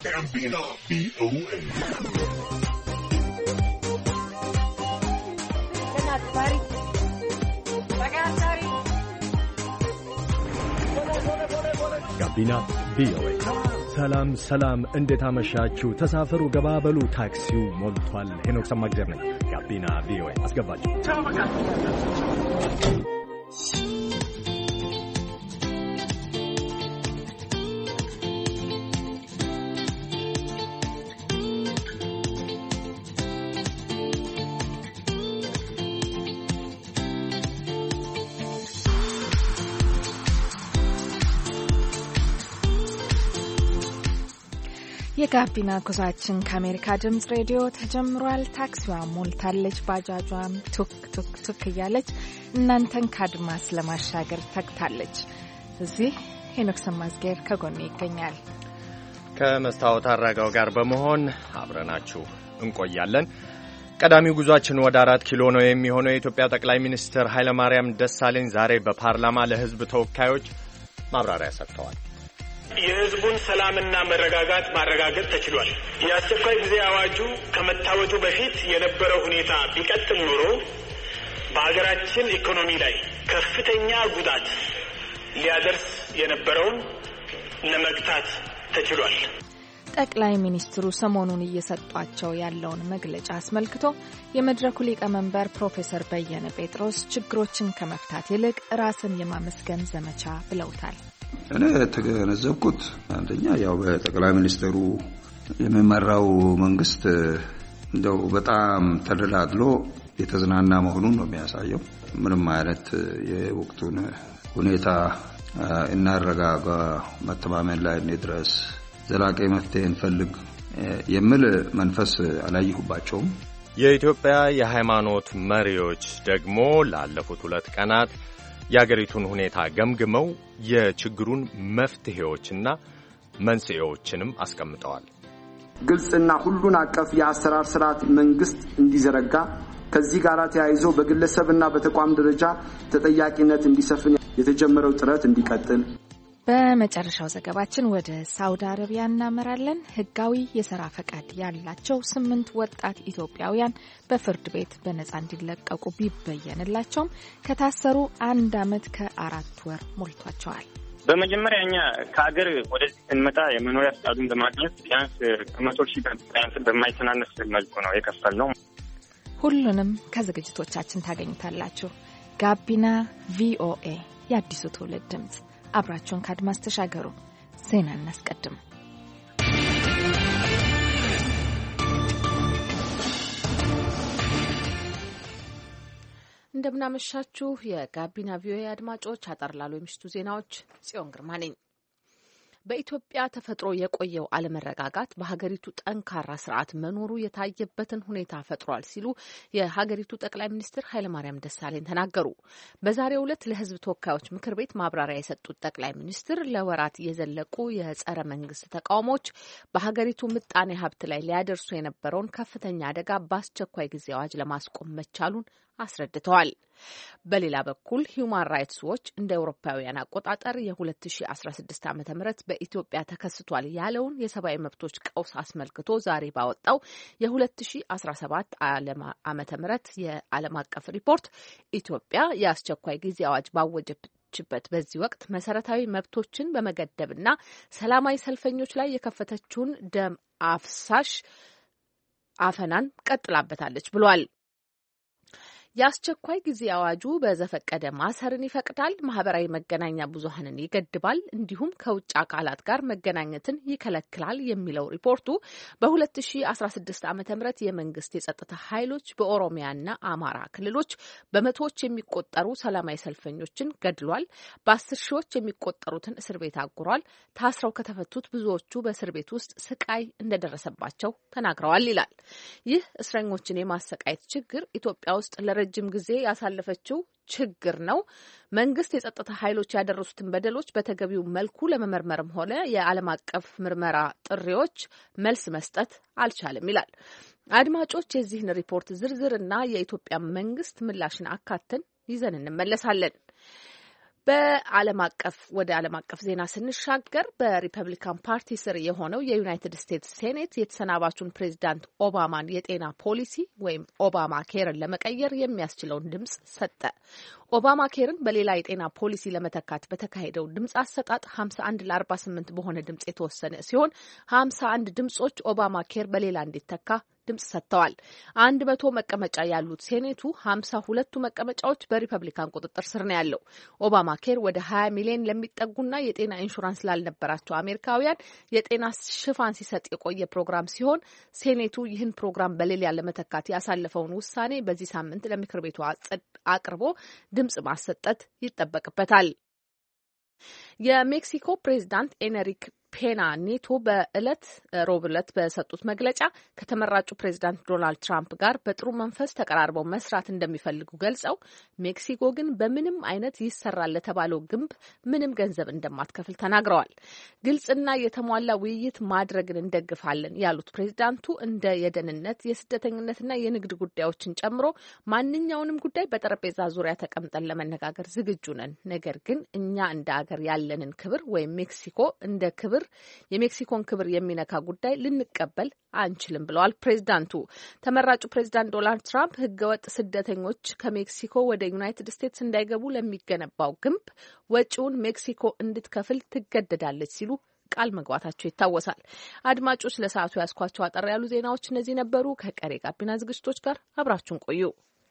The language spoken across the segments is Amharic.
Gambino VOA. ጋቢና ቪኦኤ። ሰላም እንዴት አመሻችሁ? ተሳፈሩ ገባበሉ፣ ታክሲው ሞልቷል። ሄኖክ ሰማግዘር ነኝ። ጋቢና ቪኦኤ አስገባችሁ። የጋቢና ጉዟችን ከአሜሪካ ድምጽ ሬዲዮ ተጀምሯል። ታክሲዋ ሞልታለች፣ ባጃጇም ቱክ ቱክ ቱክ እያለች እናንተን ካድማስ ለማሻገር ተግታለች። እዚህ ሄኖክ ሰማዝጌር ከጎኔ ይገኛል። ከመስታወት አራጋው ጋር በመሆን አብረናችሁ እንቆያለን። ቀዳሚው ጉዟችን ወደ 4 ኪሎ ነው የሚሆነው። የኢትዮጵያ ጠቅላይ ሚኒስትር ኃይለማርያም ደሳለኝ ዛሬ በፓርላማ ለሕዝብ ተወካዮች ማብራሪያ ሰጥተዋል። የህዝቡን ሰላምና መረጋጋት ማረጋገጥ ተችሏል። የአስቸኳይ ጊዜ አዋጁ ከመታወጁ በፊት የነበረው ሁኔታ ቢቀጥል ኖሮ በሀገራችን ኢኮኖሚ ላይ ከፍተኛ ጉዳት ሊያደርስ የነበረውን ለመግታት ተችሏል። ጠቅላይ ሚኒስትሩ ሰሞኑን እየሰጧቸው ያለውን መግለጫ አስመልክቶ የመድረኩ ሊቀመንበር ፕሮፌሰር በየነ ጴጥሮስ ችግሮችን ከመፍታት ይልቅ ራስን የማመስገን ዘመቻ ብለውታል። እኔ ተገነዘብኩት አንደኛ ያው በጠቅላይ ሚኒስትሩ የሚመራው መንግስት እንደው በጣም ተደላድሎ የተዝናና መሆኑን ነው የሚያሳየው። ምንም አይነት የወቅቱን ሁኔታ እናረጋጋ፣ መተማመን ላይ እንድረስ፣ ዘላቂ መፍትሄ እንፈልግ የሚል መንፈስ አላየሁባቸውም። የኢትዮጵያ የሃይማኖት መሪዎች ደግሞ ላለፉት 2 ቀናት የአገሪቱን ሁኔታ ገምግመው የችግሩን መፍትሄዎችና መንስኤዎችንም አስቀምጠዋል። ግልጽና ሁሉን አቀፍ የአሰራር ስርዓት መንግስት እንዲዘረጋ፣ ከዚህ ጋር ተያይዞ በግለሰብና በተቋም ደረጃ ተጠያቂነት እንዲሰፍን የተጀመረው ጥረት እንዲቀጥል። በመጨረሻው ዘገባችን ወደ ሳውዲ አረቢያ እናመራለን። ህጋዊ የሥራ ፈቃድ ያላቸው 8 ወጣት ኢትዮጵያውያን በፍርድ ቤት በነጻ እንዲለቀቁ ቢበየንላቸውም ከታሰሩ 1 ዓመት ከ4 ወር ሞልቷቸዋል። በመጀመሪያ እኛ ከሀገር ወደዚህ ስንመጣ የመኖሪያ ፈቃዱን በማግኘት ቢያንስ ከ100,000 ቢያንስ በማይተናነስ መልኩ ነው የከፈልነው። ሁሉንም ከዝግጅቶቻችን ታገኙታላችሁ። ጋቢና ቪኦኤ የአዲሱ ትውልድ ድምጽ። አብራችሁን ካድማስ ተሻገሩ። ዜና እናስቀድም። እንደምናመሻችሁ የጋቢና ቪኦኤ አድማጮች፣ አጠር ላሉ የምሽቱ ዜናዎች ጽዮን ግርማ ነኝ። በኢትዮጵያ ተፈጥሮ የቆየው አለመረጋጋት በሀገሪቱ ጠንካራ ስርዓት መኖሩ የታየበትን ሁኔታ ፈጥሯል ሲሉ የሀገሪቱ ጠቅላይ ሚኒስትር ኃይለማርያም ደሳለኝ ተናገሩ። በዛሬው ዕለት ለሕዝብ ተወካዮች ምክር ቤት ማብራሪያ የሰጡት ጠቅላይ ሚኒስትር ለወራት የዘለቁ የጸረ መንግስት ተቃውሞዎች በሀገሪቱ ምጣኔ ሀብት ላይ ሊያደርሱ የነበረውን ከፍተኛ አደጋ በአስቸኳይ ጊዜ አዋጅ ለማስቆም መቻሉን አስረድተዋል። በሌላ በኩል ሂዩማን ራይትስ ዎች እንደ አውሮፓውያን አቆጣጠር የ2016 ዓ.ም በኢትዮጵያ ተከስቷል ያለውን የሰብአዊ መብቶች ቀውስ አስመልክቶ ዛሬ ባወጣው የ2017 ዓመተ ምህረት የዓለም አቀፍ ሪፖርት ኢትዮጵያ የአስቸኳይ ጊዜ አዋጅ ባወጀችበት በዚህ ወቅት መሰረታዊ መብቶችን በመገደብና ሰላማዊ ሰልፈኞች ላይ የከፈተችውን ደም አፍሳሽ አፈናን ቀጥላበታለች ብሏል። የአስቸኳይ ጊዜ አዋጁ በዘፈቀደ ማሰርን ይፈቅዳል፣ ማህበራዊ መገናኛ ብዙሃንን ይገድባል፣ እንዲሁም ከውጭ አካላት ጋር መገናኘትን ይከለክላል የሚለው ሪፖርቱ በ2016 ዓ.ም የመንግስት የጸጥታ ኃይሎች በኦሮሚያና አማራ ክልሎች በመቶዎች የሚቆጠሩ ሰላማዊ ሰልፈኞችን ገድሏል፣ በ10 ሺዎች የሚቆጠሩትን እስር ቤት አጉሯል፣ ታስረው ከተፈቱት ብዙዎቹ በእስር ቤት ውስጥ ስቃይ እንደደረሰባቸው ተናግረዋል ይላል። ይህ እስረኞችን የማሰቃየት ችግር ኢትዮጵያ ውስጥ ረጅም ጊዜ ያሳለፈችው ችግር ነው። መንግስት የጸጥታ ኃይሎች ያደረሱትን በደሎች በተገቢው መልኩ ለመመርመርም ሆነ የዓለም አቀፍ ምርመራ ጥሪዎች መልስ መስጠት አልቻለም ይላል። አድማጮች፣ የዚህን ሪፖርት ዝርዝርና የኢትዮጵያ መንግስት ምላሽን አካተን ይዘን እንመለሳለን። ወደ ዓለም አቀፍ ዜና ስንሻገር በሪፐብሊካን ፓርቲ ስር የሆነው የዩናይትድ ስቴትስ ሴኔት የተሰናባቹን ፕሬዚዳንት ኦባማን የጤና ፖሊሲ ወይም ኦባማ ኬርን ለመቀየር የሚያስችለውን ድምጽ ሰጠ። ኦባማ ኬርን በሌላ የጤና ፖሊሲ ለመተካት በተካሄደው ድምጽ አሰጣጥ 51 ለ48 በሆነ ድምጽ የተወሰነ ሲሆን 51 ድምጾች ኦባማ ኬር በሌላ እንዲተካ ድምጽ ሰጥተዋል። 100 መቀመጫ ያሉት ሴኔቱ 52ቱ መቀመጫዎች በሪፐብሊካን ቁጥጥር ስር ነው ያለው። ኦባማ ኬር ወደ 20 ሚሊዮን ለሚጠጉና የጤና ኢንሹራንስ ላልነበራቸው አሜሪካውያን የጤና ሽፋን ሲሰጥ የቆየ ፕሮግራም ሲሆን ሴኔቱ ይህን ፕሮግራም በሌላ ለመተካት ያሳለፈውን ውሳኔ በዚህ ሳምንት ለምክር ቤቱ አቅርቦ ድምጽ ማሰጠት ይጠበቅበታል። የሜክሲኮ ፕሬዝዳንት ኤንሪክ ፔና ኔቶ ሮብ ዕለት በሰጡት መግለጫ ከተመራጩ ፕሬዚዳንት ዶናልድ ትራምፕ ጋር በጥሩ መንፈስ ተቀራርበው መስራት እንደሚፈልጉ ገልጸው ሜክሲኮ ግን በምንም አይነት ይሰራል ለተባለው ግንብ ምንም ገንዘብ እንደማትከፍል ተናግረዋል። ግልጽና የተሟላ ውይይት ማድረግን እንደግፋለን ያሉት ፕሬዚዳንቱ እንደ የደህንነት፣ የስደተኝነትና የንግድ ጉዳዮችን ጨምሮ ማንኛውንም ጉዳይ በጠረጴዛ ዙሪያ ተቀምጠን ለመነጋገር ዝግጁ ነን። ነገር ግን እኛ እንደ አገር ያለንን ክብር ወይም ሜክሲኮ እንደ ክብር የሜክሲኮን ክብር የሚነካ ጉዳይ ልንቀበል አንችልም ብለዋል ፕሬዚዳንቱ። ተመራጩ ፕሬዚዳንት ዶናልድ ትራምፕ ህገወጥ ስደተኞች ከሜክሲኮ ወደ ዩናይትድ ስቴትስ እንዳይገቡ ለሚገነባው ግንብ ወጪውን ሜክሲኮ እንድትከፍል ትገደዳለች ሲሉ ቃል መግባታቸው ይታወሳል። አድማጮች ለሰዓቱ ያስኳቸው አጠር ያሉ ዜናዎች እነዚህ ነበሩ። ከቀሪ ጋቢና ዝግጅቶች ጋር አብራችሁን ቆዩ።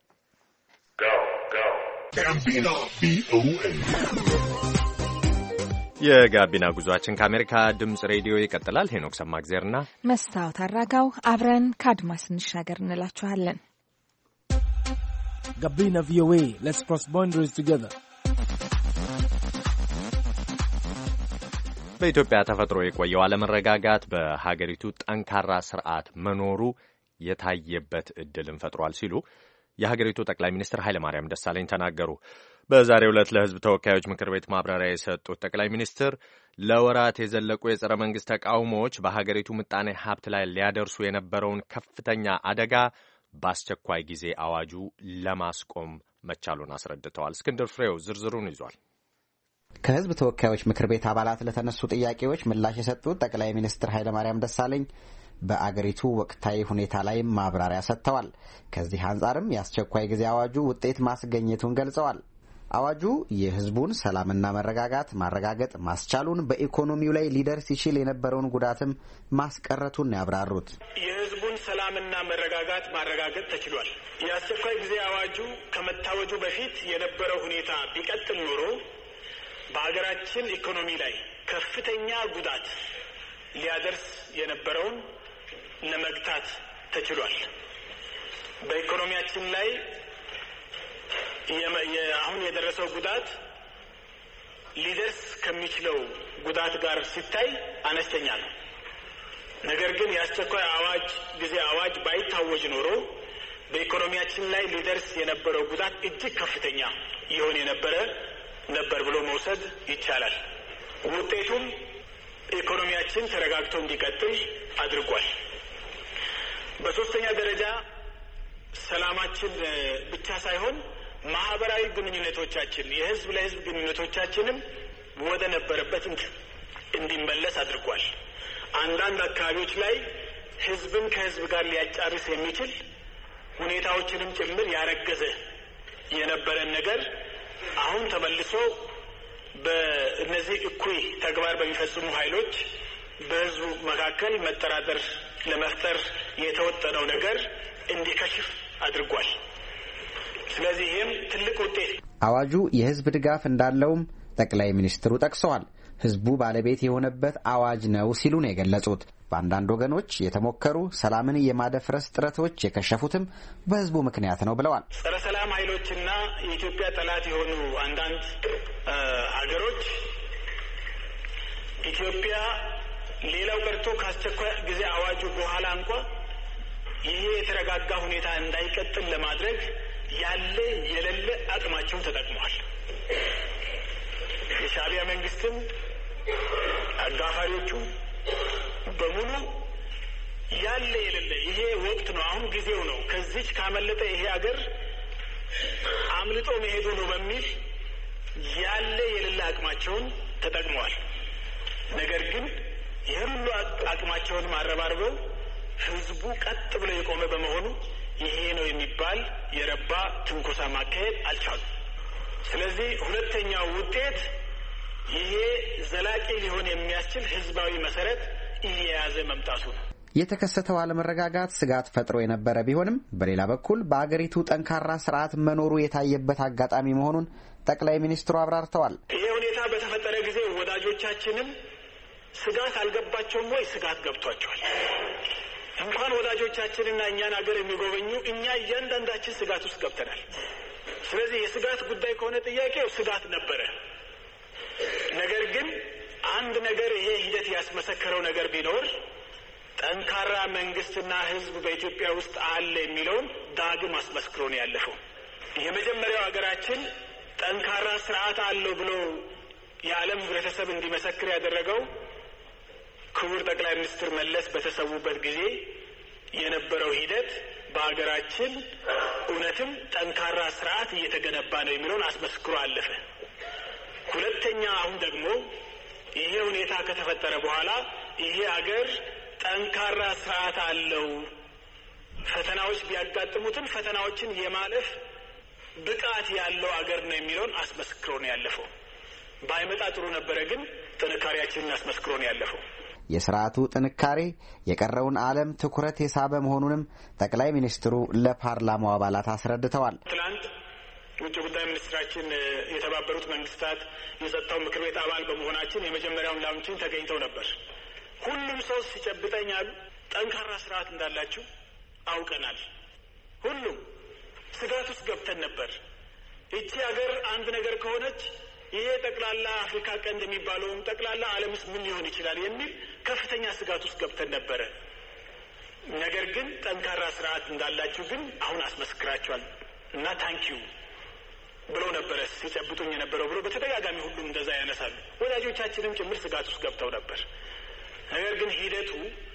የጋቢና ጉዟችን ከአሜሪካ ድምጽ ሬዲዮ ይቀጥላል። ሄኖክ ሰማግዜርና መስታወት አራጋው አብረን ከአድማስ እንሻገር እንላችኋለን። ጋቢና ቪኦኤ ሌትስ ክሮስ ቦንደሪስ ቱጌዘር። በኢትዮጵያ ተፈጥሮ የቆየው አለመረጋጋት በሀገሪቱ ጠንካራ ስርዓት መኖሩ የታየበት እድልን ፈጥሯል ሲሉ የሀገሪቱ ጠቅላይ ሚኒስትር ኃይለማርያም ደሳለኝ ተናገሩ። በዛሬው ዕለት ለሕዝብ ተወካዮች ምክር ቤት ማብራሪያ የሰጡት ጠቅላይ ሚኒስትር ለወራት የዘለቁ የጸረ መንግስት ተቃውሞዎች በሀገሪቱ ምጣኔ ሀብት ላይ ሊያደርሱ የነበረውን ከፍተኛ አደጋ በአስቸኳይ ጊዜ አዋጁ ለማስቆም መቻሉን አስረድተዋል። እስክንድር ፍሬው ዝርዝሩን ይዟል። ከሕዝብ ተወካዮች ምክር ቤት አባላት ለተነሱ ጥያቄዎች ምላሽ የሰጡት ጠቅላይ ሚኒስትር ኃይለማርያም ደሳለኝ በአገሪቱ ወቅታዊ ሁኔታ ላይ ማብራሪያ ሰጥተዋል። ከዚህ አንጻርም የአስቸኳይ ጊዜ አዋጁ ውጤት ማስገኘቱን ገልጸዋል። አዋጁ የህዝቡን ሰላምና መረጋጋት ማረጋገጥ ማስቻሉን፣ በኢኮኖሚው ላይ ሊደርስ ይችል የነበረውን ጉዳትም ማስቀረቱን ያብራሩት የህዝቡን ሰላምና መረጋጋት ማረጋገጥ ተችሏል። የአስቸኳይ ጊዜ አዋጁ ከመታወጁ በፊት የነበረው ሁኔታ ቢቀጥል ኖሮ በሀገራችን ኢኮኖሚ ላይ ከፍተኛ ጉዳት ሊያደርስ የነበረውን ለመግታት ተችሏል። በኢኮኖሚያችን ላይ አሁን የደረሰው ጉዳት ሊደርስ ከሚችለው ጉዳት ጋር ሲታይ አነስተኛ ነው። ነገር ግን የአስቸኳይ ጊዜ አዋጅ ባይታወጅ ኖሮ በኢኮኖሚያችን ላይ ሊደርስ የነበረው ጉዳት እጅግ ከፍተኛ ይሆን ነበር ብሎ መውሰድ ይቻላል። ውጤቱም ኢኮኖሚያችን ተረጋግቶ እንዲቀጥል አድርጓል። በሶስተኛ ደረጃ ሰላማችን ብቻ ሳይሆን ማህበራዊ ግንኙነቶቻችን፣ የህዝብ ለህዝብ ግንኙነቶቻችንም ወደ ነበረበት እንዲመለስ አድርጓል። አንዳንድ አካባቢዎች ላይ ህዝብን ከህዝብ ጋር ሊያጫርስ የሚችል ሁኔታዎችንም ጭምር ያረገዘ የነበረን ነገር አሁን ተመልሶ በእነዚህ እኩይ ተግባር በሚፈጽሙ ኃይሎች በህዝቡ መካከል መጠራጠር ለመፍጠር የተወጠነው ነገር እንዲከሽፍ አድርጓል። ስለዚህ ይህም ትልቅ ውጤት። አዋጁ የህዝብ ድጋፍ እንዳለውም ጠቅላይ ሚኒስትሩ ጠቅሰዋል። ህዝቡ ባለቤት የሆነበት አዋጅ ነው ሲሉ ነው የገለጹት። በአንዳንድ ወገኖች የተሞከሩ ሰላምን የማደፍረስ ጥረቶች የከሸፉትም በህዝቡ ምክንያት ነው ብለዋል። ጸረ ሰላም ኃይሎችና የኢትዮጵያ ጠላት የሆኑ አንዳንድ ሀገሮች ኢትዮጵያ ሌላው ቀርቶ ከአስቸኳይ ጊዜ አዋጁ በኋላ እንኳ ይሄ የተረጋጋ ሁኔታ እንዳይቀጥል ለማድረግ ያለ የሌለ አቅማቸውን ተጠቅመዋል። የሻዕቢያ መንግስትም አጋፋሪዎቹ በሙሉ ያለ የሌለ ይሄ ወቅት ነው፣ አሁን ጊዜው ነው፣ ከዚች ካመለጠ ይሄ ሀገር አምልጦ መሄዱ ነው በሚል ያለ የሌላ አቅማቸውን ተጠቅመዋል። ነገር ግን የሁሉ አቅማቸውን ማረባርበው ህዝቡ ቀጥ ብሎ የቆመ በመሆኑ ይሄ ነው የሚባል የረባ ትንኮሳ ማካሄድ አልቻሉም። ስለዚህ ሁለተኛው ውጤት ይሄ ዘላቂ ሊሆን የሚያስችል ህዝባዊ መሰረት እየያዘ መምጣቱ ነው። የተከሰተው አለመረጋጋት ስጋት ፈጥሮ የነበረ ቢሆንም በሌላ በኩል በአገሪቱ ጠንካራ ስርዓት መኖሩ የታየበት አጋጣሚ መሆኑን ጠቅላይ ሚኒስትሩ አብራርተዋል። ይሄ ሁኔታ በተፈጠረ ጊዜ ወዳጆቻችንም ስጋት አልገባቸውም ወይ? ስጋት ገብቷቸዋል። እንኳን ወዳጆቻችንና እኛን ሀገር የሚጎበኙ እኛ እያንዳንዳችን ስጋት ውስጥ ገብተናል። ስለዚህ የስጋት ጉዳይ ከሆነ ጥያቄው ስጋት ነበረ። ነገር ግን አንድ ነገር ይሄ ሂደት ያስመሰከረው ነገር ቢኖር ጠንካራ መንግስትና ህዝብ በኢትዮጵያ ውስጥ አለ የሚለውን ዳግም አስመስክሮ ነው ያለፈው። የመጀመሪያው ሀገራችን ጠንካራ ስርዓት አለው ብሎ የዓለም ህብረተሰብ እንዲመሰክር ያደረገው ክቡር ጠቅላይ ሚኒስትር መለስ በተሰዉበት ጊዜ የነበረው ሂደት በሀገራችን እውነትም ጠንካራ ስርዓት እየተገነባ ነው የሚለውን አስመስክሮ አለፈ። ሁለተኛ አሁን ደግሞ ይሄ ሁኔታ ከተፈጠረ በኋላ ይሄ ሀገር ጠንካራ ስርዓት አለው፣ ፈተናዎች ቢያጋጥሙትም ፈተናዎችን የማለፍ ብቃት ያለው ሀገር ነው የሚለውን አስመስክሮ ነው ያለፈው። ባይመጣ ጥሩ ነበረ፣ ግን ጥንካሬያችንን አስመስክሮ ነው ያለፈው። የስርዓቱ ጥንካሬ የቀረውን ዓለም ትኩረት የሳበ መሆኑንም ጠቅላይ ሚኒስትሩ ለፓርላማው አባላት አስረድተዋል። ትናንት ውጭ ጉዳይ ሚኒስትራችን የተባበሩት መንግስታት የጸጥታው ምክር ቤት አባል በመሆናችን የመጀመሪያውን ላውንቺን ተገኝተው ነበር። ሁሉም ሰው ሲጨብጠኝ አሉ ጠንካራ ስርዓት እንዳላችሁ አውቀናል። ሁሉም ስጋት ውስጥ ገብተን ነበር። እቺ ሀገር አንድ ነገር ከሆነች ይሄ ጠቅላላ አፍሪካ ቀንድ የሚባለውም ጠቅላላ ዓለምስ ምን ሊሆን ይችላል የሚል ከፍተኛ ስጋት ውስጥ ገብተን ነበረ። ነገር ግን ጠንካራ ስርዓት እንዳላችሁ ግን አሁን አስመስክራችኋል እና ታንኪዩ ብሎ ነበረ ሲጨብጡኝ የነበረው ብሎ በተደጋጋሚ ሁሉም እንደዛ ያነሳሉ። ወዳጆቻችንም ጭምር ስጋት ውስጥ ገብተው ነበር። ነገር ግን ሂደቱ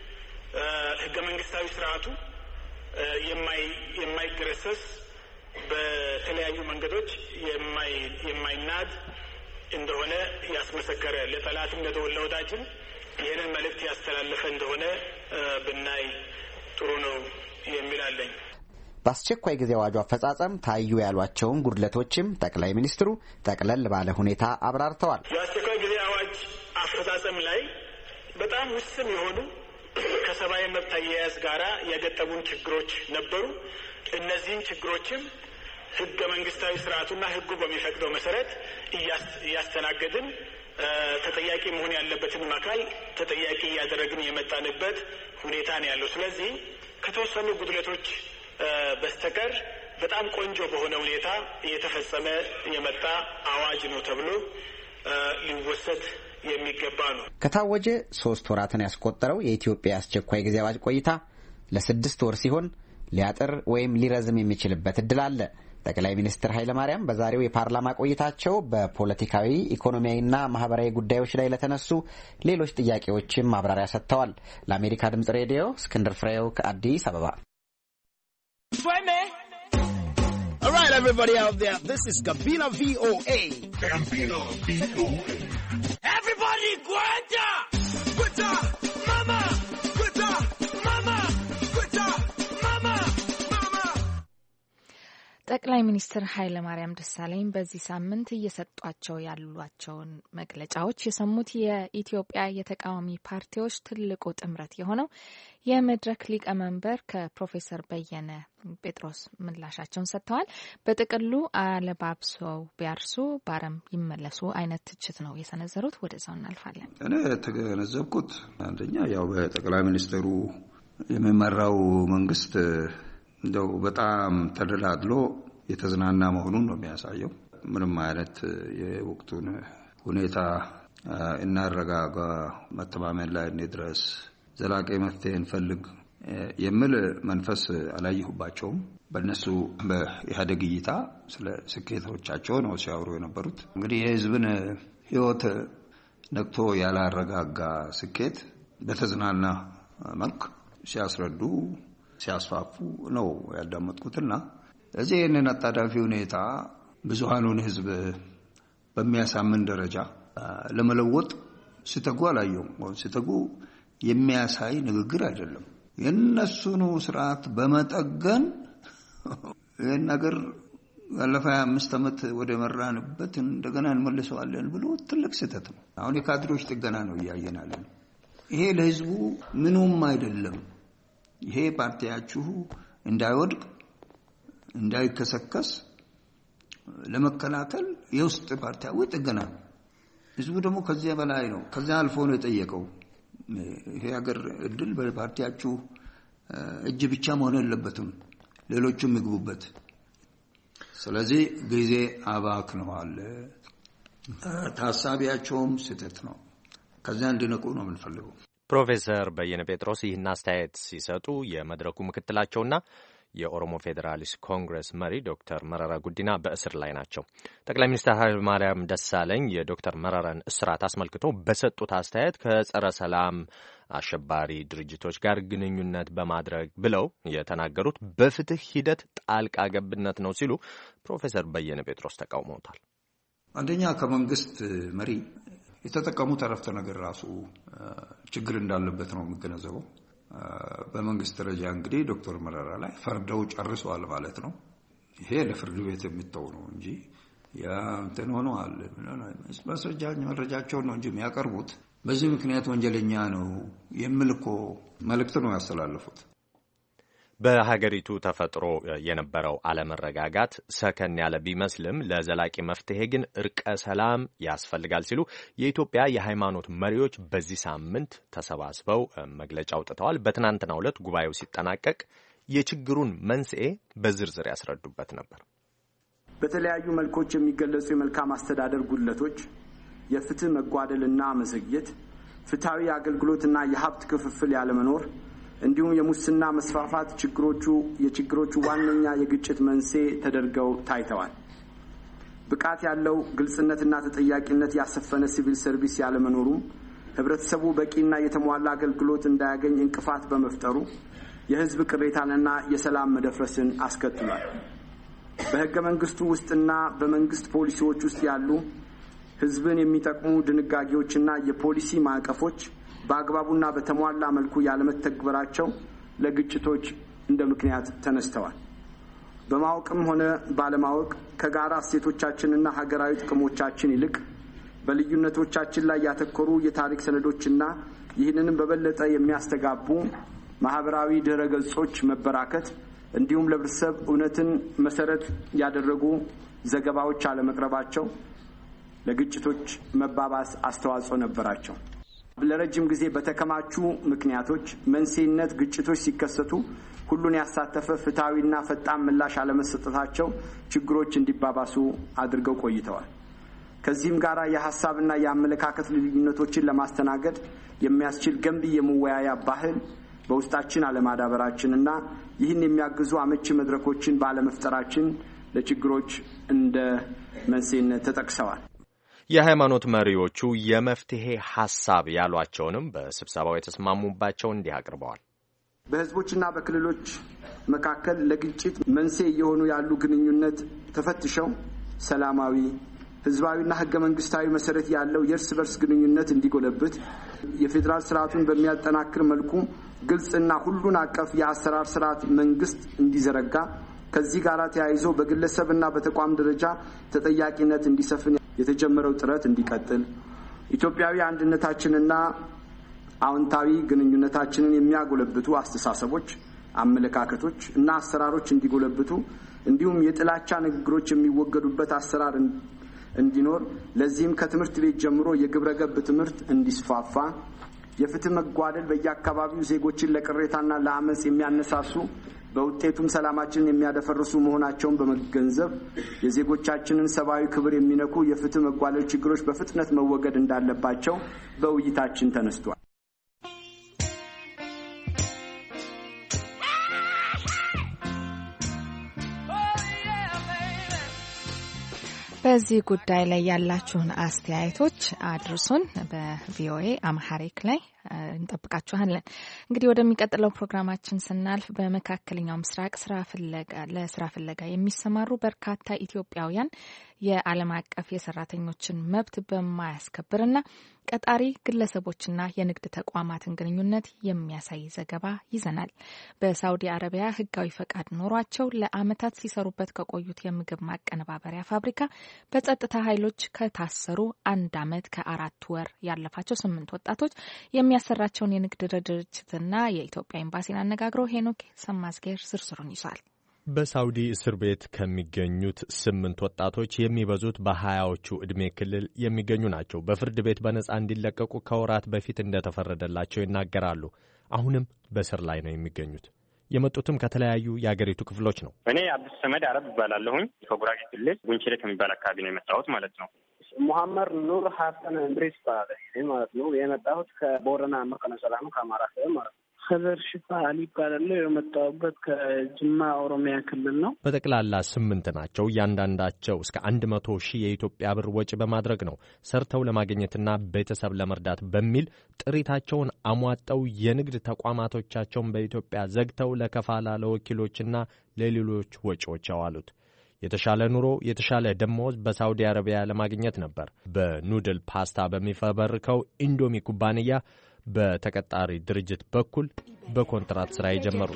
ህገ መንግስታዊ ስርዓቱ የማይገረሰስ በተለያዩ መንገዶች የማይናድ እንደሆነ ያስመሰከረ ለጠላትም ለወዳጅም ይህንን መልእክት ያስተላለፈ እንደሆነ ብናይ ጥሩ ነው የሚላለኝ። በአስቸኳይ ጊዜ አዋጁ አፈጻጸም ታዩ ያሏቸውን ጉድለቶችም ጠቅላይ ሚኒስትሩ ጠቅለል ባለ ሁኔታ አብራርተዋል። የአስቸኳይ ጊዜ አዋጅ አፈጻጸም ላይ በጣም ውስን የሆኑ ከሰብአዊ መብት አያያዝ ጋራ የገጠሙን ችግሮች ነበሩ። እነዚህን ችግሮችም ህገ መንግስታዊ ስርዓቱና ህጉ በሚፈቅደው መሰረት እያስተናገድን ተጠያቂ መሆን ያለበትን አካል ተጠያቂ እያደረግን የመጣንበት ሁኔታ ነው ያለው። ስለዚህ ከተወሰኑ ጉድለቶች በስተቀር በጣም ቆንጆ በሆነ ሁኔታ እየተፈጸመ የመጣ አዋጅ ነው ተብሎ ሊወሰድ የሚገባ ነው። ከታወጀ 3 ወራትን ያስቆጠረው የኢትዮጵያ አስቸኳይ ጊዜ አዋጅ ቆይታ ለ6 ወር ሲሆን ሊያጥር ወይም ሊረዝም የሚችልበት እድል አለ። ጠቅላይ ሚኒስትር ኃይለማርያም በዛሬው የፓርላማ ቆይታቸው በፖለቲካዊ ኢኮኖሚያዊና ማህበራዊ ጉዳዮች ላይ ለተነሱ ሌሎች ጥያቄዎችም ማብራሪያ ሰጥተዋል። ለአሜሪካ ድምጽ ሬዲዮ እስክንድር ፍሬው ከአዲስ አበባ። All right, everybody out there, this is Gabina VOA. Gabina VOA. Everybody, Guanta! Guanta! Mama! Guanta! Mama! Guanta! Mama! Mama! ጠቅላይ ሚኒስትር ኃይለማርያም ደሳለኝ በዚህ ሳምንት እየሰጧቸው ያሏቸውን መግለጫዎች የሰሙት የኢትዮጵያ የተቃዋሚ ፓርቲዎች ትልቁ ጥምረት የሆነው የመድረክ ሊቀመንበር ከፕሮፌሰር በየነ ጴጥሮስ ምላሻቸውን ሰጥተዋል። በጥቅሉ አለባብሰው ቢያርሱ ባረም ይመለሱ አይነት ትችት ነው የሰነዘሩት። ወደዛው እናልፋለን። እኔ ተገነዘብኩት አንደኛ ያው በጠቅላይ ሚኒስትሩ የሚመራው መንግስት እንደው በጣም ተደላድሎ የተዝናና መሆኑን ነው የሚያሳየው። ምንም አይነት የወቅቱን ሁኔታ እናረጋጋ፣ መተማመን ላይ እንድረስ፣ ዘላቂ መፍትሄ እንፈልግ የሚል መንፈስ አላየሁባቸውም። በእነሱ በኢህአዴግ እይታ ስለ ስኬቶቻቸው ነው ሲያወሩ የነበሩት። እንግዲህ የህዝብን ህይወት ነክቶ ያላረጋጋ ስኬት በተዝናና መልክ ሲያስረዱ ሲያስፋፉ ነው ያዳመጥኩትና እዚህ ይህንን አጣዳፊ ሁኔታ ብዙሃኑን ህዝብ በሚያሳምን ደረጃ ለመለወጥ ሲተጉ አላየሁም። ሲተጉ የሚያሳይ ንግግር አይደለም። የነሱኑ ስርዓት በመጠገን ይህን ነገር ያለፈ 5 ዓመት ወደ መራንበት እንደገና እንመልሰዋለን ብሎ ትልቅ ስህተት ነው። አሁን የካድሬዎች ጥገና ነው እያየናለን። ይሄ ለህዝቡ ምኑም አይደለም። ይሄ ፓርቲያችሁ እንዳይወድቅ እንዳይከሰከስ ለመከላከል የውስጥ ፓርቲያዊ ጥገና ነው። ህዝቡ ደግሞ ከዚያ በላይ ነው። ከዚያ አልፎ ነው የጠየቀው። ይሄ ሀገር እድል በፓርቲያችሁ እጅ ብቻ መሆን የለበትም፣ ሌሎችም ይግቡበት። ስለዚህ ጊዜ አባክነዋል። ታሳቢያቸውም ስህተት ነው። ከዚያ እንዲነቁ ነው የምንፈልገው። ፕሮፌሰር በየነ ጴጥሮስ ይህን አስተያየት ሲሰጡ የመድረኩ ምክትላቸውና የኦሮሞ ፌዴራሊስት ኮንግረስ መሪ ዶክተር መረራ ጉዲና በእስር ላይ ናቸው። ጠቅላይ ሚኒስትር ኃይለማርያም ደሳለኝ የዶክተር መረራን እስራት አስመልክቶ በሰጡት አስተያየት ከጸረ ሰላም አሸባሪ ድርጅቶች ጋር ግንኙነት በማድረግ ብለው የተናገሩት በፍትህ ሂደት ጣልቃ ገብነት ነው ሲሉ ፕሮፌሰር በየነ ጴጥሮስ ተቃውመውታል። አንደኛ ከመንግስት መሪ የተጠቀሙት አረፍተ ነገር ራሱ ችግር እንዳለበት ነው የሚገነዘበው። በመንግስት ደረጃ እንግዲህ ዶክተር መረራ ላይ ፈርደው ጨርሰዋል ማለት ነው። ይሄ ለፍርድ ቤት የሚተው ነው እንጂ ያ እንትን ሆነዋል መረጃቸውን ነው እንጂ የሚያቀርቡት በዚህ ምክንያት ወንጀለኛ ነው የሚል እኮ መልእክት ነው ያስተላለፉት። በሀገሪቱ ተፈጥሮ የነበረው አለመረጋጋት ሰከን ያለ ቢመስልም ለዘላቂ መፍትሄ ግን እርቀ ሰላም ያስፈልጋል ሲሉ የኢትዮጵያ የሃይማኖት መሪዎች በዚህ ሳምንት ተሰባስበው መግለጫ አውጥተዋል። በትናንትናው ዕለት ጉባኤው ሲጠናቀቅ የችግሩን መንስኤ በዝርዝር ያስረዱበት ነበር። በተለያዩ መልኮች የሚገለጹ የመልካም አስተዳደር ጉድለቶች፣ የፍትህ መጓደልና መዘግየት፣ ፍትሃዊ አገልግሎትና የሀብት ክፍፍል ያለመኖር እንዲሁም የሙስና መስፋፋት የችግሮቹ ዋነኛ የግጭት መንስኤ ተደርገው ታይተዋል። ብቃት ያለው ግልጽነትና ተጠያቂነት ያሰፈነ ሲቪል ሰርቪስ ያለመኖሩም ህብረተሰቡ በቂና የተሟላ አገልግሎት እንዳያገኝ እንቅፋት በመፍጠሩ የህዝብ ቅሬታንና የሰላም መደፍረስን አስከትሏል። በህገ መንግስቱ ውስጥና በመንግስት ፖሊሲዎች ውስጥ ያሉ ህዝብን የሚጠቅሙ ድንጋጌዎችና የፖሊሲ ማዕቀፎች በአግባቡና በተሟላ መልኩ ያለመተግበራቸው ለግጭቶች እንደ ምክንያት ተነስተዋል። በማወቅም ሆነ ባለማወቅ ከጋራ እሴቶቻችንና ሀገራዊ ጥቅሞቻችን ይልቅ በልዩነቶቻችን ላይ ያተኮሩ የታሪክ ሰነዶችና ይህንንም በበለጠ የሚያስተጋቡ ማህበራዊ ድረ ገጾች መበራከት እንዲሁም ለህብረተሰብ እውነትን መሰረት ያደረጉ ዘገባዎች አለመቅረባቸው ለግጭቶች መባባስ አስተዋጽኦ ነበራቸው። ለረጅም ጊዜ በተከማቹ ምክንያቶች መንስኤነት ግጭቶች ሲከሰቱ ሁሉን ያሳተፈ ፍትሃዊና ፈጣን ምላሽ አለመሰጠታቸው ችግሮች እንዲባባሱ አድርገው ቆይተዋል። ከዚህም ጋር የሐሳብና የአመለካከት ልዩነቶችን ለማስተናገድ የሚያስችል ገንቢ የመወያያ ባህል በውስጣችን አለማዳበራችንና ይህን የሚያግዙ አመቺ መድረኮችን ባለመፍጠራችን ለችግሮች እንደ መንስኤነት ተጠቅሰዋል። የሃይማኖት መሪዎቹ የመፍትሄ ሐሳብ ያሏቸውንም በስብሰባው የተስማሙባቸው እንዲህ አቅርበዋል። በህዝቦችና በክልሎች መካከል ለግጭት መንስኤ የሆኑ ያሉ ግንኙነት ተፈትሸው ሰላማዊ ህዝባዊና ህገ መንግስታዊ መሰረት ያለው የእርስ በርስ ግንኙነት እንዲጎለብት የፌዴራል ስርዓቱን በሚያጠናክር መልኩ ግልጽና ሁሉን አቀፍ የአሰራር ስርዓት መንግስት እንዲዘረጋ ከዚህ ጋር ተያይዞ በግለሰብና በተቋም ደረጃ ተጠያቂነት እንዲሰፍን የተጀመረው ጥረት እንዲቀጥል ኢትዮጵያዊ አንድነታችንና አዎንታዊ ግንኙነታችንን የሚያጎለብቱ አስተሳሰቦች፣ አመለካከቶች እና አሰራሮች እንዲጎለብቱ እንዲሁም የጥላቻ ንግግሮች የሚወገዱበት አሰራር እንዲኖር ለዚህም ከትምህርት ቤት ጀምሮ የግብረ ገብ ትምህርት እንዲስፋፋ የፍትህ መጓደል በየአካባቢው ዜጎችን ለቅሬታና ለአመጽ የሚያነሳሱ በውጤቱም ሰላማችንን የሚያደፈርሱ መሆናቸውን በመገንዘብ የዜጎቻችንን ሰብአዊ ክብር የሚነኩ የፍትህ መጓደል ችግሮች በፍጥነት መወገድ እንዳለባቸው በውይይታችን ተነስቷል። በዚህ ጉዳይ ላይ ያላችሁን አስተያየቶች አድርሱን። በቪኦኤ አምሃሪክ ላይ እንጠብቃችኋለን። እንግዲህ ወደሚቀጥለው ፕሮግራማችን ስናልፍ በመካከለኛው ምስራቅ ለስራ ፍለጋ የሚሰማሩ በርካታ ኢትዮጵያውያን የዓለም አቀፍ የሰራተኞችን መብት በማያስከብርና ቀጣሪ ግለሰቦችና የንግድ ተቋማትን ግንኙነት የሚያሳይ ዘገባ ይዘናል። በሳውዲ አረቢያ ሕጋዊ ፈቃድ ኖሯቸው ለዓመታት ሲሰሩበት ከቆዩት የምግብ ማቀነባበሪያ ፋብሪካ በጸጥታ ኃይሎች ከታሰሩ 1 ዓመት ከ4 ወር ያለፋቸው 8 ወጣቶች የሚያሰራቸውን የንግድ ድርጅትና የኢትዮጵያ ኤምባሲን አነጋግሮ ሄኖክ ሰማዝጌር ዝርዝሩን ይዟል። በሳውዲ እስር ቤት ከሚገኙት 8 ወጣቶች የሚበዙት በ20ዎቹ ዕድሜ ክልል የሚገኙ ናቸው። በፍርድ ቤት በነጻ እንዲለቀቁ ከወራት በፊት እንደተፈረደላቸው ይናገራሉ። አሁንም በስር ላይ ነው የሚገኙት። የመጡትም ከተለያዩ የአገሪቱ ክፍሎች ነው። እኔ አብዱስ ሰመድ አረብ እባላለሁኝ። ከጉራጌ ክልል ጉንችሌ ከሚባል አካባቢ ነው የመጣሁት ማለት ነው። ሙሐመድ ኑር ሐሰን እንድሪስ ይባላል ማለት ነው። የመጣሁት ከቦረና መቀነ ሰላም ከአማራ ክልል ማለት ነው። ኸዘር ሽፋ አሊ ይባላል። የመጣሁበት ከጅማ ኦሮሚያ ክልል ነው። በጠቅላላ 8 ናቸው። እያንዳንዳቸው እስከ 100,000 የኢትዮጵያ ብር ወጪ በማድረግ ነው ሰርተው ለማግኘትና ቤተሰብ ለመርዳት በሚል ጥሪታቸውን አሟጠው የንግድ ተቋማቶቻቸውን በኢትዮጵያ ዘግተው ለከፋላ ለወኪሎችና ለሌሎች ወጪዎች ያዋሉት። የተሻለ ኑሮ፣ የተሻለ ደሞዝ በሳውዲ አረቢያ ለማግኘት ነበር በኑድል ፓስታ በሚፈበርከው ኢንዶሚ ኩባንያ በተቀጣሪ ድርጅት በኩል በኮንትራት ስራ የጀመሩ።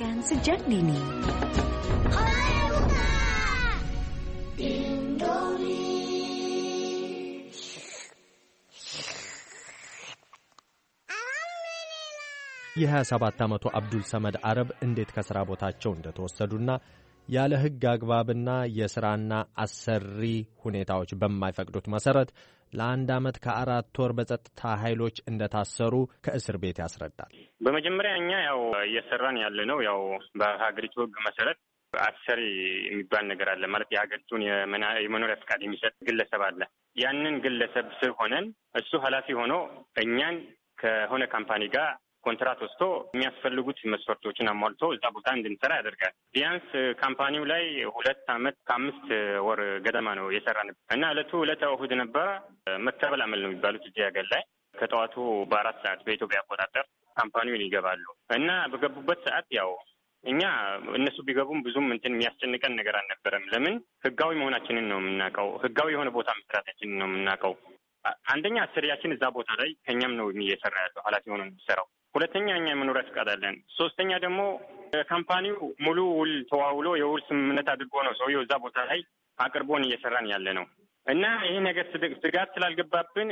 የ27 ዓመቱ አብዱል ሰመድ አረብ እንዴት ከሥራ ቦታቸው እንደተወሰዱና ያለ ሕግ አግባብና የሥራና አሰሪ ሁኔታዎች በማይፈቅዱት መሠረት ለ1 ዓመት ከ4 ወር በጸጥታ ኃይሎች እንደታሰሩ ከእስር ቤት ያስረዳል። በመጀመሪያ እኛ ያው እየሰራን ያለ ነው ያው በሀገሪቱ ሕግ መሠረት አሰሪ የሚባል ነገር አለ። ማለት የሀገሪቱን የመኖሪያ ፈቃድ የሚሰጥ ግለሰብ አለ። ያንን ግለሰብ ስር ሆነን እሱ ኃላፊ ሆኖ እኛን ከሆነ ካምፓኒ ጋር ኮንትራት ወስዶ የሚያስፈልጉት መስፈርቶችን አሟልቶ እዛ ቦታ እንድንሰራ ያደርጋል። ቢያንስ ካምፓኒው ላይ 2 ዓመት ከ5 ወር ገደማ ነው የሰራንበት እና ዕለተ እሑድ ነበረ። መተበል አመል ነው የሚባሉት እዚህ ሀገር ላይ ከጠዋቱ በ4 ሰዓት በኢትዮጵያ አቆጣጠር ካምፓኒውን ይገባሉ እና በገቡበት ሰዓት ያው እኛ እነሱ ቢገቡም ብዙም የሚያስጨንቀን ነገር አልነበረም። ለምን ህጋዊ መሆናችንን ነው የምናውቀው። ህጋዊ የሆነ ቦታ መስራታችንን ነው የምናውቀው። አንደኛ አሰሪያችን እዛ ቦታ ላይ ከኛም ነው እየሰራ ያለው ኃላፊ ሆኖ የሚሰራው። ሁለተኛ እኛ የመኖሪያ ፈቃድ አለን። ሶስተኛ ደግሞ ካምፓኒው ሙሉ ውል ተዋውሎ የውል ስምምነት አድርጎ ነው ሰውየው እዛ ቦታ ላይ አቅርቦን እየሰራን ያለ ነው እና ይሄ ነገር ስጋት ስላልገባብን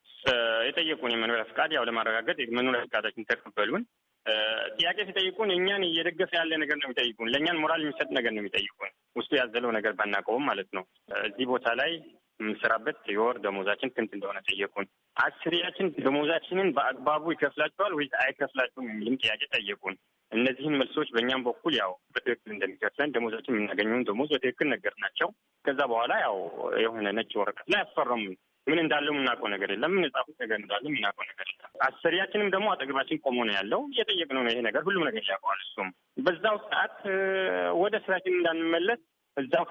የጠየቁን የመኖሪያ ፈቃድ ያው ለማረጋገጥ የመኖሪያ ፈቃዳችን ተቀበሉን። ጥያቄ ሲጠይቁን እኛን እየደገፈ ያለ ነገር ነው የሚጠይቁን። ለእኛን ሞራል የሚሰጥ ነገር ነው የሚጠይቁን። ውስጡ ያዘለው ነገር ባናውቀውም ማለት ነው። እዚህ ቦታ ላይ የምንሰራበት የወር ደሞዛችን ስንት እንደሆነ ጠየቁን። አሰሪያችን ደሞዛችንን በአግባቡ ይከፍላቸዋል ወይስ አይከፍላቸውም የሚልም ጥያቄ ጠየቁን። እነዚህን መልሶች በእኛም በኩል ያው በትክክል እንደሚከፍለን ደሞዛችን የምናገኘውን ደሞዝ በትክክል ነገር ናቸው። ከዛ በኋላ ያው የሆነ ነጭ ወረቀት ላይ አስፈረሙን። ምን እንዳለው የምናውቀው ነገር የለም። ምን የጻፉት ነገር እንዳለ የምናውቀው ነገር የለም። አሰሪያችንም ደግሞ አጠገባችን ቆሞ ነው ያለው። እየጠየቅነው ነው ይሄ ነገር ሁሉም ነገር ያውቀዋል። እሱም በዛው ሰዓት ወደ ስራችን እንዳንመለስ እዛው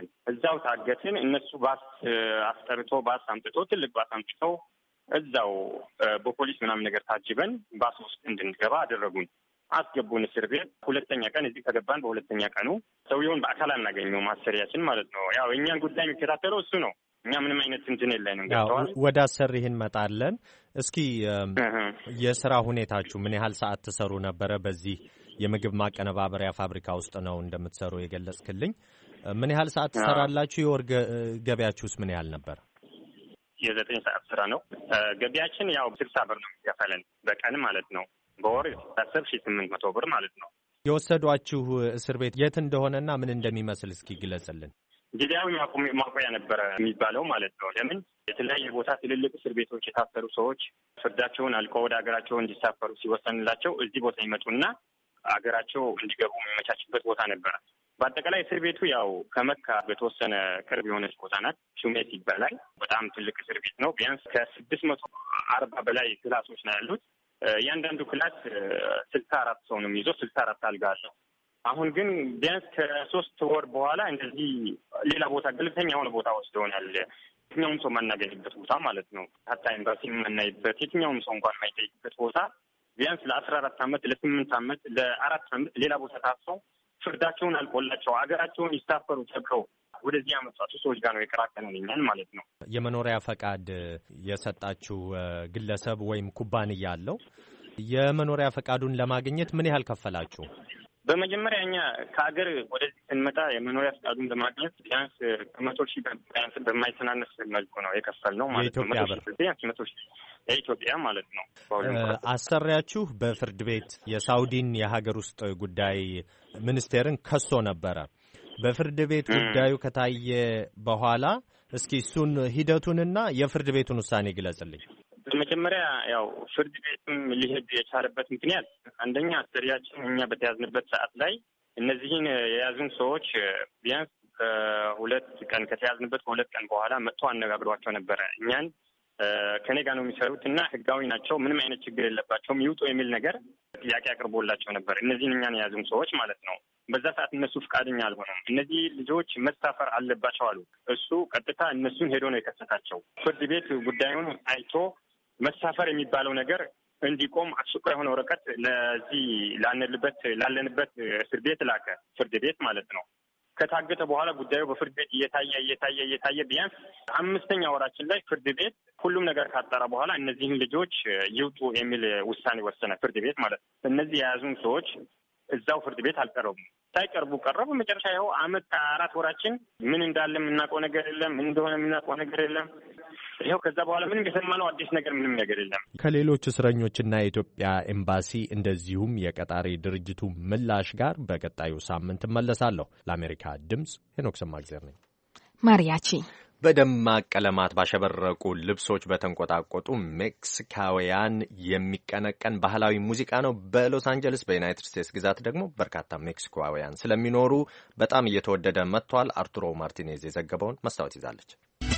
ታገትን። እነሱ ባስ አስጠርቶ ባስ አምጥቶ ትልቅ ባስ አምጥቶ እዛው በፖሊስ ምናምን ነገር ታጅበን ባስ ውስጥ እንድንገባ አደረጉን። አስገቡን እስር ቤት። 2ኛ ቀን እዚህ ከገባን በ2ኛ ቀኑ ሰውየውን በአካል አናገኘውም። አሰሪያችን ማለት ነው። ያው የእኛን ጉዳይ የሚከታተለው እሱ ነው። እኛ ምንም አይነት እንትን የለንም። ገብተዋል። ወደ አሰሪህ እንመጣለን። እስኪ የስራ ሁኔታችሁ ምን ያህል ሰዓት ትሰሩ ነበረ? በዚህ የምግብ ማቀነባበሪያ ፋብሪካ ውስጥ ነው እንደምትሰሩ የገለጽክልኝ። ምን ያህል ሰዓት ትሰራላችሁ? የወር ገቢያችሁስ ምን ያህል ነበር? የ9 ሰዓት ስራ ነው። ገቢያችን ያው 60 ብር ነው የሚያፈለን በቀን ማለት ነው። በወር 10,800 ብር ማለት ነው። የወሰዷችሁ እስር ቤት የት እንደሆነና ምን እንደሚመስል እስኪ ግለጽልን። ጊዜያዊ ማቆያ ነበረ የሚባለው ማለት ነው። ለምን የተለያየ ቦታ ትልልቅ እስር ቤቶች የታሰሩ ሰዎች ፍርዳቸውን አልቀው ወደ ሀገራቸው እንዲሳፈሩ ሲወሰንላቸው እዚህ ቦታ ይመጡና ሀገራቸው እንዲገቡ የሚመቻችበት ቦታ ነበረ። በአጠቃላይ እስር ቤቱ ያው ከመካ በተወሰነ ቅርብ የሆነች ቦታ ናት። ሹሜት ይባላል። በጣም ትልቅ እስር ቤት ነው። ቢያንስ ከ640 በላይ ክላሶች ነው ያሉት። እያንዳንዱ ክላስ 64 ሰው ነው የሚይዘው። 64 አልጋ አለው። አሁን ግን ቢያንስ ከ3 ወር በኋላ እንደዚህ ሌላ ቦታ ገለልተኛ የሆነ ቦታ ወስደውናል። የትኛውም ሰው የማናገኝበት ቦታ ማለት ነው። ሀታ ኤምባሲ የማናይበት የትኛውም ሰው እንኳን የማይጠይቅበት ቦታ ቢያንስ ለ14 ዓመት ለ8 ዓመት ለ4 ዓመት ሌላ ቦታ ታስረው ፍርዳቸውን አልቆላቸው አገራቸውን ይሳፈሩ ተብለው ወደዚህ ያመጣቸው ሰዎች ጋር ነው የቀራቀነልኛል ማለት ነው። የመኖሪያ ፈቃድ የሰጣችሁ ግለሰብ ወይም ኩባንያ አለው? የመኖሪያ ፈቃዱን ለማግኘት ምን ያህል ከፈላችሁ? በመጀመሪያ እኛ ከሀገር ወደዚህ ስንመጣ የመኖሪያ ፈቃዱን ለማግኘት ቢያንስ ከ100,000 ቢያንስ በማይተናነስ መልኩ ነው የከፈልነው ማለት ነው። ቢያንስ 100,000 የኢትዮጵያ ማለት ነው። አሰሪያችሁ በፍርድ ቤት የሳውዲን የሀገር ውስጥ ጉዳይ ሚኒስቴርን ከሶ ነበረ። በፍርድ ቤት ጉዳዩ ከታየ በኋላ እስኪ እሱን ሂደቱንና የፍርድ ቤቱን ውሳኔ ግለጽልኝ። በመጀመሪያ ያው ፍርድ ቤትም ሊሄድ የቻለበት ምክንያት አንደኛ አሰሪያችን እኛ በተያዝንበት ሰዓት ላይ እነዚህን የያዙን ሰዎች ቢያንስ ከ2 ቀን ከተያዝንበት ከ2 ቀን በኋላ መጥተው አነጋግሯቸው ነበረ። እኛን ከኔ ጋር ነው የሚሰሩት እና ህጋዊ ናቸው፣ ምንም አይነት ችግር የለባቸውም፣ ይውጡ የሚል ነገር ጥያቄ አቅርቦላቸው ነበር። እነዚህን እኛን የያዙን ሰዎች ማለት ነው። በዛ ሰዓት እነሱ ፈቃደኛ አልሆነም። እነዚህ ልጆች መሳፈር አለባቸው አሉ። እሱ ቀጥታ እነሱን ሄዶ ነው የከሰታቸው። ፍርድ ቤት ጉዳዩን አይቶ መሳፈር የሚባለው ነገር እንዲቆም አስቸኳይ የሆነ ወረቀት ለዚህ ላለንበት እስር ቤት ላከ። ፍርድ ቤት ማለት ነው። ከታገተ በኋላ ጉዳዩ በፍርድ ቤት እየታየ ቢያንስ 5ኛ ወራችን ላይ ፍርድ ቤት ሁሉም ነገር ካጣራ በኋላ እነዚህን ልጆች ይውጡ የሚል ውሳኔ ወሰነ። ፍርድ ቤት ማለት ነው። እነዚህ የያዙን ሰዎች እዛው ፍርድ ቤት አልቀረቡም። ሳይቀርቡ ቀረቡ። መጨረሻ ይኸው 4 ወራችን ምን እንዳለ የምናውቀው ነገር የለም። ምን እንደሆነ የምናውቀው ነገር የለም። ይኸው ከዛ በኋላ ምንም የሰማነው አዲስ ነገር ምንም ነገር የለም። ከሌሎች እስረኞችና የኢትዮጵያ ኤምባሲ እንደዚሁም የቀጣሪ ድርጅቱ ምላሽ ጋር በቀጣዩ ሳምንት እመለሳለሁ። ለአሜሪካ ድምፅ ሄኖክ ሰማግዜር ነኝ። ማሪያቺ በደማቅ ቀለማት ባሸበረቁ ልብሶች በተንቆጣቆጡ ሜክሲካውያን የሚቀነቀን ባህላዊ ሙዚቃ ነው። በሎስ አንጀለስ በዩናይትድ ስቴትስ ግዛት ደግሞ በርካታ ሜክሲካውያን ስለሚኖሩ በጣም እየተወደደ መጥቷል። አርቱሮ ማርቲኔዝ የዘገበውን መስታወት ይዛለች።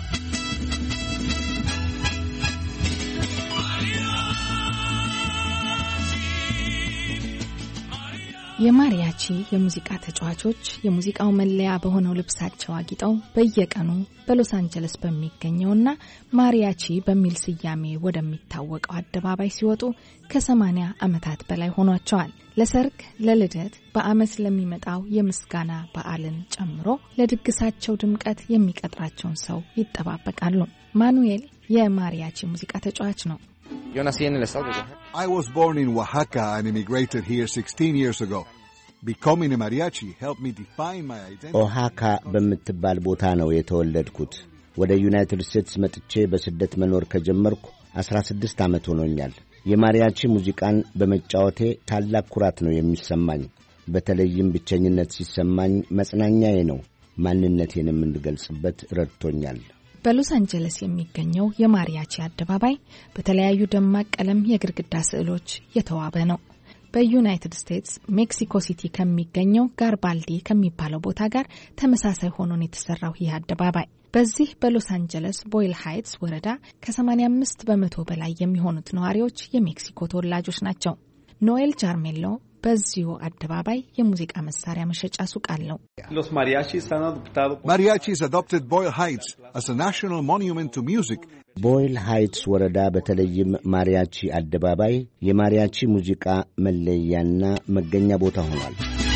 የማሪያቺ የሙዚቃ ተጫዋቾች የሙዚቃው መለያ በሆነው ልብሳቸው አጊጠው በየቀኑ በሎስ አንጀለስ በሚገኘውና ማሪያቺ በሚል ስያሜ ወደሚታወቀው አደባባይ ሲወጡ ከ80 ዓመታት በላይ ሆኗቸዋል። ለሰርግ፣ ለልደት፣ በዓመት ለሚመጣው የምስጋና በዓልን ጨምሮ ለድግሳቸው ድምቀት የሚቀጥራቸውን ሰው ይጠባበቃሉ። ማኑኤል የማሪያቺ ሙዚቃ ተጫዋች ነው። I was born in Oaxaca and immigrated here 16 years ago. Becoming a mariachi helped me define my identity. ኦሃካ በምትባል ቦታ ነው የተወለድኩት። ወደ ዩናይትድ ስቴትስ መጥቼ በስደት መኖር ከጀመርኩ 16 ዓመት ሆኖኛል። የማሪያቺ ሙዚቃን በመጫወቴ ታላቅ ኩራት ነው የሚሰማኝ። በተለይም ብቸኝነት ሲሰማኝ መጽናኛዬ ነው። ማንነቴንም እንድገልጽበት ረድቶኛል። በሎስ አንጀለስ የሚገኘው የማሪያቺ አደባባይ በተለያዩ ደማቅ ቀለም የግድግዳ ስዕሎች የተዋበ ነው። በዩናይትድ ስቴትስ ሜክሲኮ ሲቲ ከሚገኘው ጋርባልዲ ከሚባለው ቦታ ጋር ተመሳሳይ ሆኖ የተሰራው ይህ አደባባይ በዚህ በሎስ አንጀለስ ቦይል ሃይትስ ወረዳ ከ85% በላይ የሚሆኑት ነዋሪዎች የሜክሲኮ ተወላጆች ናቸው። ኖኤል ጃርሜሎ በዚሁ አደባባይ የሙዚቃ መሳሪያ መሸጫ ሱቅ አለው። Mariachis adopted Boyle Heights as a national monument to music. ቦይል ሃይትስ ወረዳ በተለይም ማሪያቺ አደባባይ የማሪያቺ ሙዚቃ መለያና መገኛ ቦታ ሆኗል።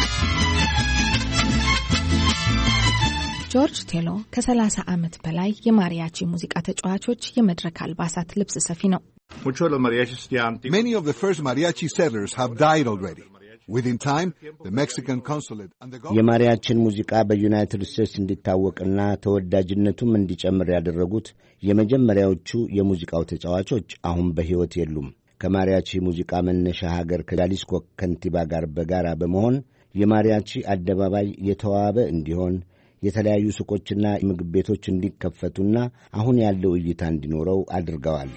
ጆርጅ ቴሎ ከ30 ዓመት በላይ የማሪያቺ ሙዚቃ ተጫዋቾች የመድረክ አልባሳት ልብስ ሰፊ ነው። Many of the first mariachi settlers have died already. Within time, the Mexican consulate and the government... የማሪያቺን ሙዚቃ በዩናይትድ ስቴትስ እንዲታወቅና ተወዳጅነቱም እንዲጨምር ያደረጉት የመጀመሪያዎቹ የሙዚቃው ተጫዋቾች አሁን በሕይወት የሉም። ከማሪያቺ ሙዚቃ መነሻ ሀገር ከጃሊስኮ ከንቲባ ጋር በጋራ በመሆን የማሪያቺ አደባባይ የተዋበ እንዲሆን የተለያዩ ሱቆችና ምግብ ቤቶች እንዲከፈቱና አሁን ያለው እይታ እንዲኖረው አድርገዋል።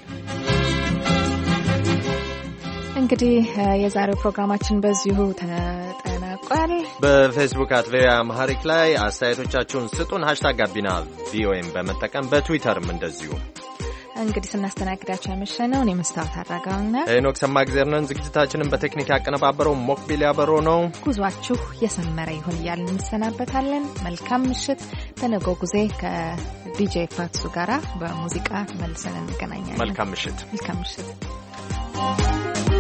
እንግዲህ የዛሬው ፕሮግራማችን በዚሁ ተጠናቋል። በፌስቡክ @ቪኦኤ አምሃሪክ ላይ አስተያየቶቻችሁን ስጡን። #ጋቢና ቪኦኤን በመጠቀም በትዊተርም እንደዚሁ። እንግዲህ ስናስተናግዳችሁ ያመሸነው እኔ መስታወት አድራጋውና ሄኖክ ሰማግዜር ነን። ዝግጅታችንን በቴክኒክ ያቀነባበረው ሞክቢል ያበረው ነው። ጉዟችሁ የሰመረ ይሁን እያልን እንሰናበታለን። መልካም ምሽት። በነገው ጊዜ ከዲጄ ፋክሱ ጋራ በሙዚቃ መልሰን እንገናኛለን። መልካም ምሽት። መልካም ምሽት።